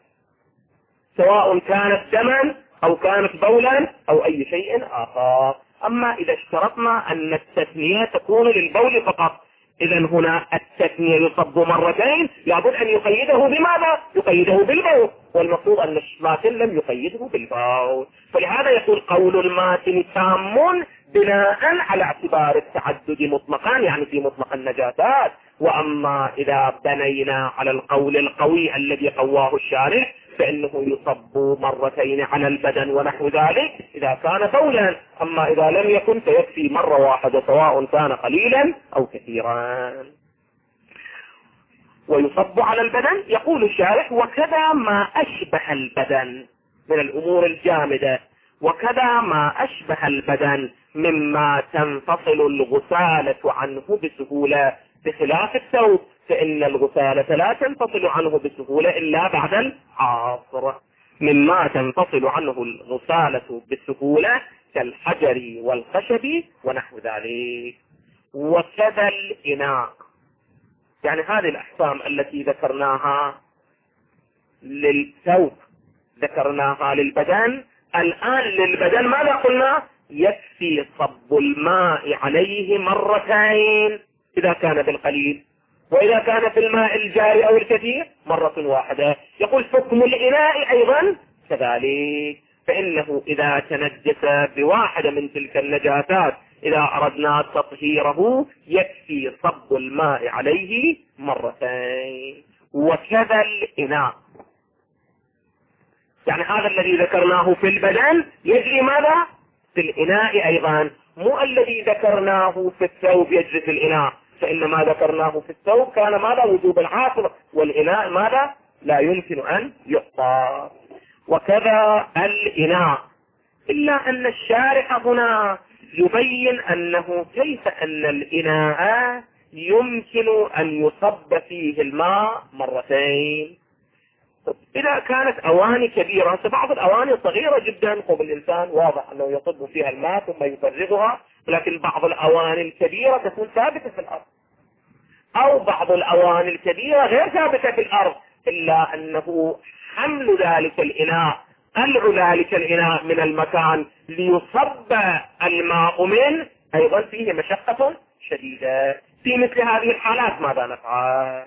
سواء كانت دما أو كانت بولا أو أي شيء آخر. أما إذا اشترطنا أن التثنية تكون للبول فقط، إذا هنا التثنية يصب مرتين لابد أن يقيده بماذا؟ يقيده بالبول، والمفروض أن الماتن لم يقيده بالبول. فلهذا يقول قول الماتن تام بناء على اعتبار التعدد مطلقا، يعني في مطلق النجاسات. وأما إذا بنينا على القول القوي الذي قواه الشارح فإنه يصب مرتين على البدن ونحو ذلك إذا كان بولا. أما إذا لم يكن فيكفي مرة واحدة سواء كان قليلا أو كثيرا. ويصب على البدن. يقول الشارح: وكذا ما أشبه البدن من الأمور الجامدة، وكذا ما أشبه البدن مما تنفصل الغسالة عنه بسهولة، بخلاف الثوب فإن الغسالة لا تنفصل عنه بسهولة إلا بعد العصر. مما تنفصل عنه الغسالة بسهولة كالحجر والخشب ونحو ذلك. وكذا الإناء، يعني هذه الأحكام التي ذكرناها للثوب ذكرناها للبدن. الآن للبدن ماذا قلنا؟ يكفي صب الماء عليه مرتين إذا كان بالقليل، وإذا كان في الماء الجاري أو الكثير مرة واحدة. يقول حكم الإناء أيضا كذلك، فإنه إذا تنجس بواحدة من تلك النجاسات إذا أردنا تطهيره يكفي صب الماء عليه مرتين. وكذا الإناء، يعني هذا الذي ذكرناه في البدن يجري ماذا؟ في الإناء أيضا، مو الذي ذكرناه في الثوب يجري في الإناء، فإن ما ذكرناه في الثوب كان ماذا؟ وجوب العاصر، والإناء ماذا؟ لا يمكن أن يعطى. وكذا الإناء، إلا أن الشارح هنا يبين أنه كيف أن الإناء يمكن أن يصب فيه الماء مرتين. إذا كانت أواني كبيرة، بعض الأواني صغيرة جدا قبل الإنسان واضح أنه يصب فيها الماء ثم يفرغها، لكن بعض الأواني الكبيرة تكون ثابتة في الأرض، أو بعض الأواني الكبيرة غير ثابتة في الأرض، إلا أنه حمل ذلك الإناء، قلع ذلك الإناء من المكان ليصب الماء منه أيضا فيه مشقة شديدة. في مثل هذه الحالات ماذا نفعل؟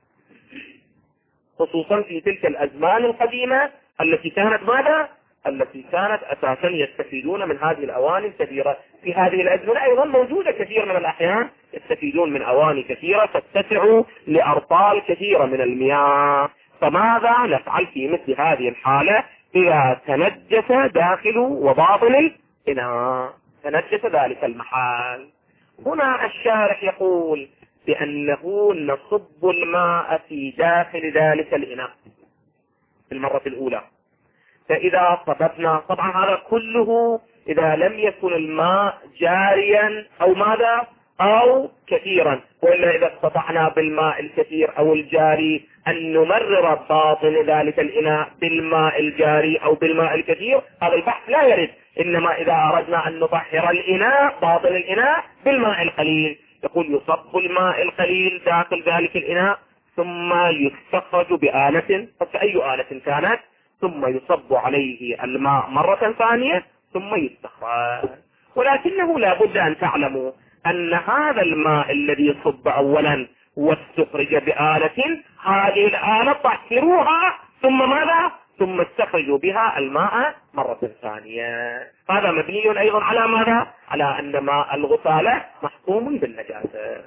خصوصا في تلك الأزمان القديمة التي كانت ماذا؟ التي كانت أساسا يستفيدون من هذه الأواني الكبيرة. في هذه الأزمنة أيضا موجودة كثير من الأحيان يستفيدون من أواني كثيرة تتسع لأرطال كثيرة من المياه. فماذا نفعل في مثل هذه الحالة إذا تنجس داخل وباطن الإناء، تنجس ذلك المحل؟ هنا الشارح يقول بأنه نصب الماء في داخل ذلك الإناء في المرة الأولى. فإذا صببنا، طبعا هذا كله إذا لم يكن الماء جاريا أو ماذا أو كثيرا، وإلا إذا استطعنا بالماء الكثير أو الجاري أن نمرر باطن ذلك الإناء بالماء الجاري أو بالماء الكثير، هذا البحث لا يرد. إنما إذا أردنا أن نطهر الإناء باطن الإناء بالماء القليل، يقول يصب الماء القليل داخل ذلك الإناء ثم يستخرج بآلة، فأي آلة كانت، ثم يصب عليه الماء مرة ثانية ثم يستخرج. ولكنه لا بد أن تعلموا أن هذا الماء الذي صب أولا واستخرج بآلة، هذه الآلة طهروها ثم ماذا؟ ثم استخرجوا بها الماء مرة ثانية. هذا مبني أيضا على ماذا؟ على أن ماء الغسالة محكوم بالنجاسة.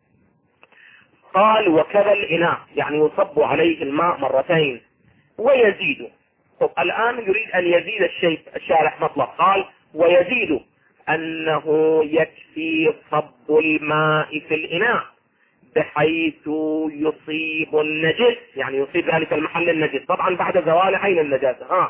قال وكذا الإناء، يعني يصب عليه الماء مرتين ويزيد. طب الآن يريد أن يزيد الشيء، الشارح مطلق قال ويزيد أنه يكفي صب الماء في الإناء بحيث يصيب النجس، يعني يصيب ذلك المحل النجس، طبعا بعد زوال عين النجاسة،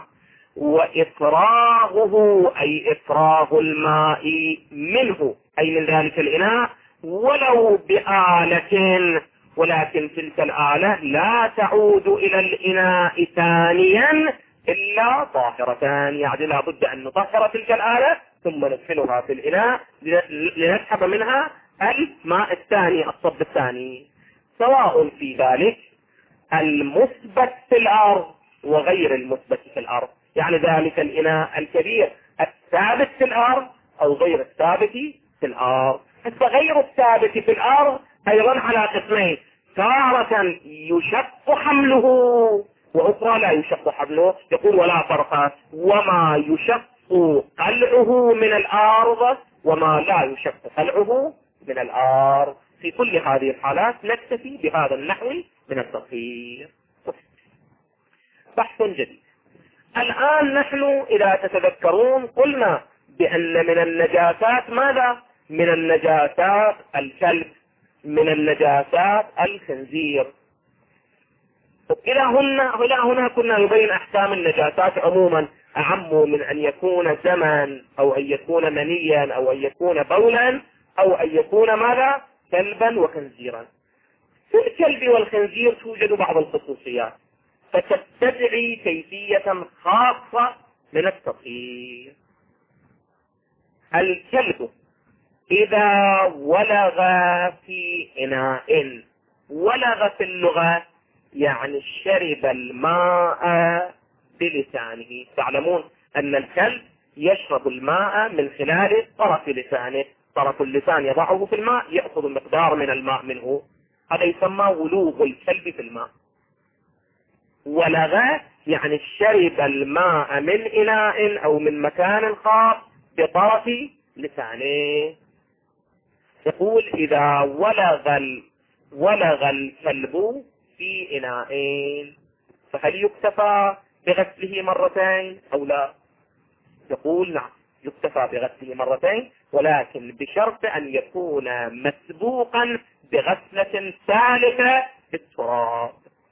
وإفراغه أي إفراغ الماء منه أي من ذلك الإناء ولو بآلة، ولكن تلك الآلة لا تعود إلى الإناء ثانيا إلا طاهرتان، يعني لا بد أن نطهر تلك الآلة ثم ندخلها في الإناء لنسحب منها الماء الثاني، الصب الثاني، سواء في ذلك المثبت في الأرض وغير المثبت في الأرض، يعني ذلك الإناء الكبير الثابت في الأرض أو غير الثابت في الأرض. فغير الثابت في الأرض أيضا على قسمين، تارة يشق حمله وأخرى لا يشق حمله. يقول ولا فرق، وما يشق قلعه من الأرض وما لا يشق قلعه من الأرض. في كل هذه الحالات نكتفي بهذا النحو من التطهير. بحث جديد. الآن نحن إذا تتذكرون قلنا بأن من النجاسات ماذا؟ من النجاسات الكلب، من النجاسات الخنزير. إلى هنا كنا نبين أحكام النجاسات عموما، أعم من أن يكون دما أو أن يكون منيا أو أن يكون بولا أو أن يكون ماذا؟ كلبا وخنزيرا. في الكلب والخنزير توجد بعض الخصوصيات فتستدعي كيفية خاصة من التطهير. الكلب إذا ولغ في إناء، ولغ في اللغة يعني شرب الماء بلسانه. تعلمون أن الكلب يشرب الماء من خلال طرف لسانه، طرف اللسان يضعه في الماء يأخذ مقدار من الماء منه، هذا يسمى ولوغ الكلب في الماء. ولغ يعني شرب الماء من إناء أو من مكان خاص بطرف لسانه. يقول إذا ولغ الكلب في إناء، فهل يكتفى بغسله مرتين أو لا؟ يقول نعم، يكتفى بغسله مرتين، ولكن بشرط أن يكون مسبوقا بغسلة ثالثة بالتراب.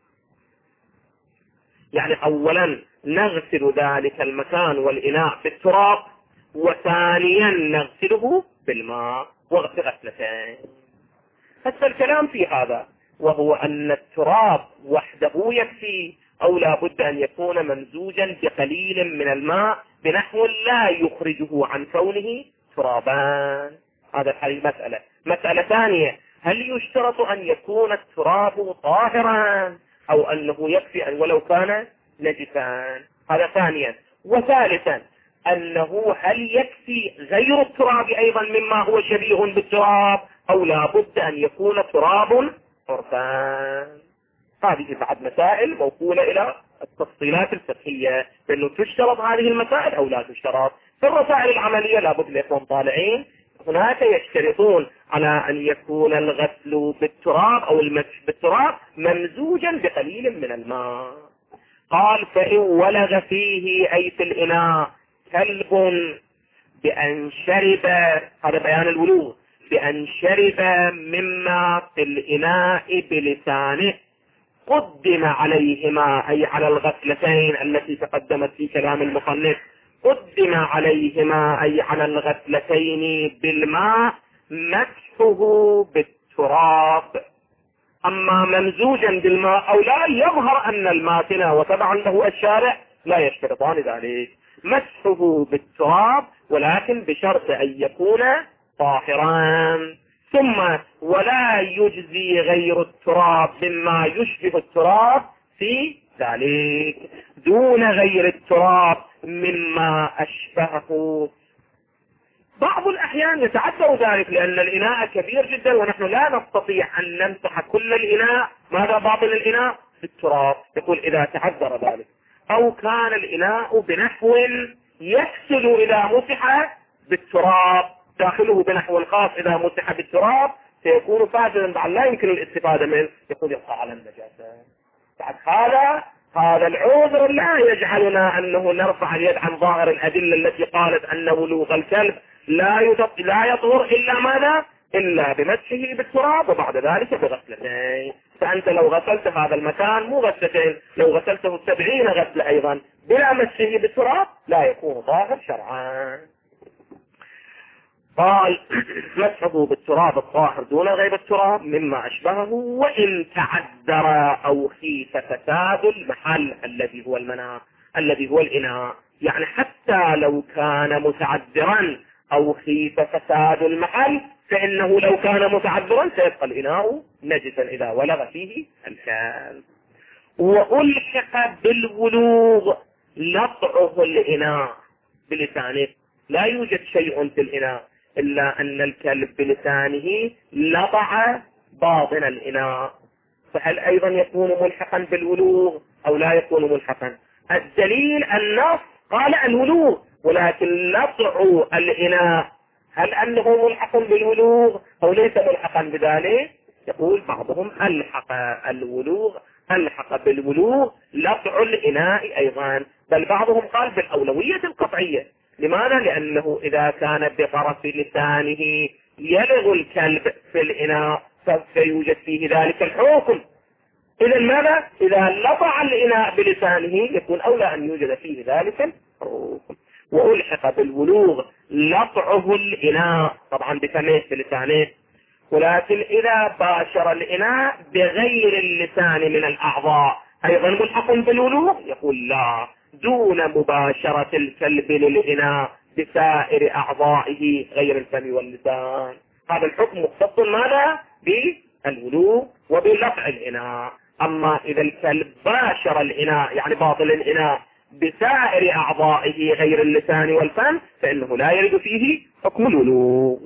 يعني أولا نغسل ذلك المكان والإناء بالتراب، وثانيا نغسله بالماء وغسلتين. هذا الكلام في هذا، وهو أن التراب وحده يكفي أو لا بد أن يكون ممزوجا بقليل من الماء بنحو لا يخرجه عن كونه ترابان. هذا مسألة. مسألة ثانية، هل يشترط أن يكون التراب طاهرا أو أنه يكفي أن ولو كان نجسا؟ هذا ثانيا. وثالثا أنه هل يكفي غير التراب أيضا مما هو شبيه بالتراب أو لا بد أن يكون تراب عرفان؟ هذه بعد مسائل موصولة إلى التفصيلات الفقهية، بأنه تشترط هذه المسائل أو لا تشترط. في الرسائل العملية لابد الإخوان طالعين هناك يشترطون على أن يكون الغسل بالتراب أو المسح بالتراب ممزوجا بقليل من الماء. قال فإن ولغ فيه أي في الإناء كلب بأن شرب، هذا بيان الولوغ، بأن شرب مما في الإناء بلسانه قدم عليهما، أي على الغسلتين التي تقدمت في كلام المصنف، قدم عليهما أي على الغسلتين بالماء مسحه بالتراب. أما ممزوجا بالماء أو لا، يظهر أن الماتنة وتبعا له الشارع لا يشترطان ذلك، مسحه بالتراب ولكن بشرط أن يكون طاهرا. ثم ولا يجزي غير التراب مما يشبه التراب في ذلك، دون غير التراب مما أشبهه. بعض الأحيان يتعذر ذلك لأن الإناء كبير جدا ونحن لا نستطيع أن نمسح كل الإناء، ماذا باطن الإناء بالتراب. يقول إذا تعذر ذلك أو كان الإناء بنحو يحصل إذا مسح بالتراب، داخله بنحو خاص إذا مسح بالتراب سيكون فاسدا بعد لا يمكن الاستفادة منه، يقول يبقى على النجاسة. بعد هذا العذر لا يجعلنا أنه نرفع اليد عن ظاهر الأدلة التي قالت أن ولوغ الكلب لا يطهر إلا ماذا؟ إلا بمسحه بالتراب وبعد ذلك بغسلتين. فأنت لو غسلت هذا المكان مو غسلتين، لو غسلته 70 غسلة أيضا بلا مسحه بالتراب لا يكون ظاهر شرعا. قال مسحه بالتراب الطاهر دون غير التراب مما أشبهه، وإن تعذر أو خيف فساد المحل الذي هو المناء الذي هو الإناء. يعني حتى لو كان متعذرا أو خيف فساد المحل، فإنه لو كان متعذرا سيبقى الإناء نجسا إذا ولغ فيه الكلب. وألحق بالولوغ لطعه الإناء بلسانه، لا يوجد شيء في الإناء إلا أن الكلب بلسانه لطع باطن الإناء، فهل أيضا يكون ملحقا بالولوغ أو لا يكون ملحقا؟ الدليل النص قال الولوغ، ولكن لطع الإناء هل أنه ملحق بالولوغ أو ليس ملحقا بذلك؟ يقول بعضهم ألحق بالولوغ لطع الإناء أيضا، بل بعضهم قال بالأولوية القطعية. لماذا؟ لأنه إذا كان بطرف لسانه يلغ الكلب في الإناء فسيوجد فيه ذلك الحكم، إذا ماذا؟ إذا لطع الإناء بلسانه يكون أولى أن يوجد فيه ذلك الروح. وألحق بالولوغ لطعه الإناء طبعا بفمه بلسانه، ولكن إذا باشر الإناء بغير اللسان من الأعضاء أيضا ملحق بالولوغ؟ يقول لا، دون مباشرة الكلب للإناء بسائر أعضائه غير الفم واللسان. هذا الحكم مختص ماذا؟ بالولوغ وبلطع الإناء. أما إذا الكلب باشر الإناء يعني باطل الإناء بسائر أعضائه غير اللسان والفم فإنه لا يرد فيه حكم الولوغ.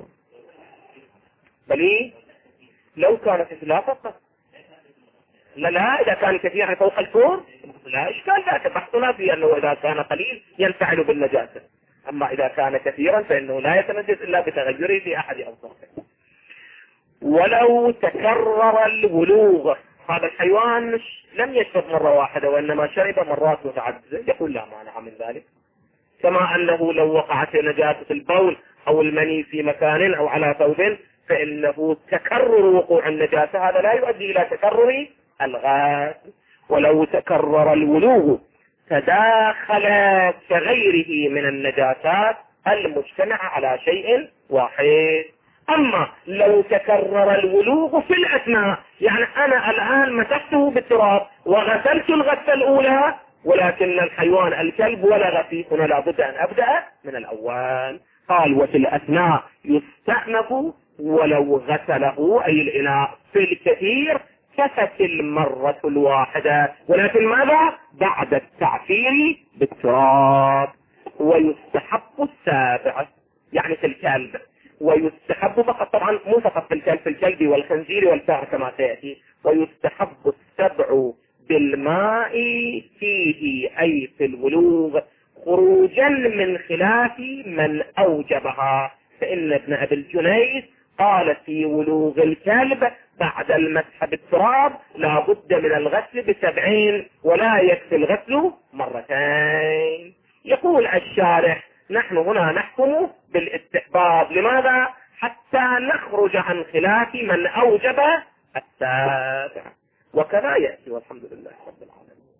بل لو كان لا فقط لا إذا كان كثيرا فوق الفور لا إشكال، ذاك بحثنا في أنه إذا كان قليل ينفعل بالنجاسة، أما إذا كان كثيرا فإنه لا يتنجس إلا بتغيره في أحد أوصافه. ولو تكرر الولوغ، هذا الحيوان لم يشرب مرة واحدة وإنما شرب مرات متعددة، يقول لا مانع من ذلك. كما أنه لو وقعت نجاسة البول أو المني في مكان أو على ثوب فإنه تكرر وقوع النجاسة هذا لا يؤدي إلى تكرر الغسل. ولو تكرر الولوغ تداخل كغيره من النجاسات المجتمع على شيء واحد. أما لو تكرر الولوغ في الأثناء، يعني أنا الآن مسحته بالتراب وغسلت الغسلة الأولى ولكن الحيوان الكلب ولغ فيه، هنا لابد أن أبدأ من الأول. قال وفي الأثناء يستأنف ولو غسله أي الإناء في الكثير كفت المرة الواحدة، ولكن ماذا؟ بعد التعفير بالتراب. ويستحب السابع يعني في الكلب، ويستحب فقط طبعا مو فقط في الكلب، في الكلب والخنزير والفأر كما سيأتي. ويستحب السبع بالماء فيه أي في الولوغ خروجا من خلاف من أوجبها، فإن ابن أبي الجنيد قال في ولوغ الكلب بعد المسح بالتراب لا بد من الغسل ب70 ولا يكفي الغسل مرتين. يقول الشارح نحن هنا نحكم بالاستحباب، لماذا؟ حتى نخرج عن خلاف من أوجب السابع. وكذا يأتي والحمد لله رب العالمين.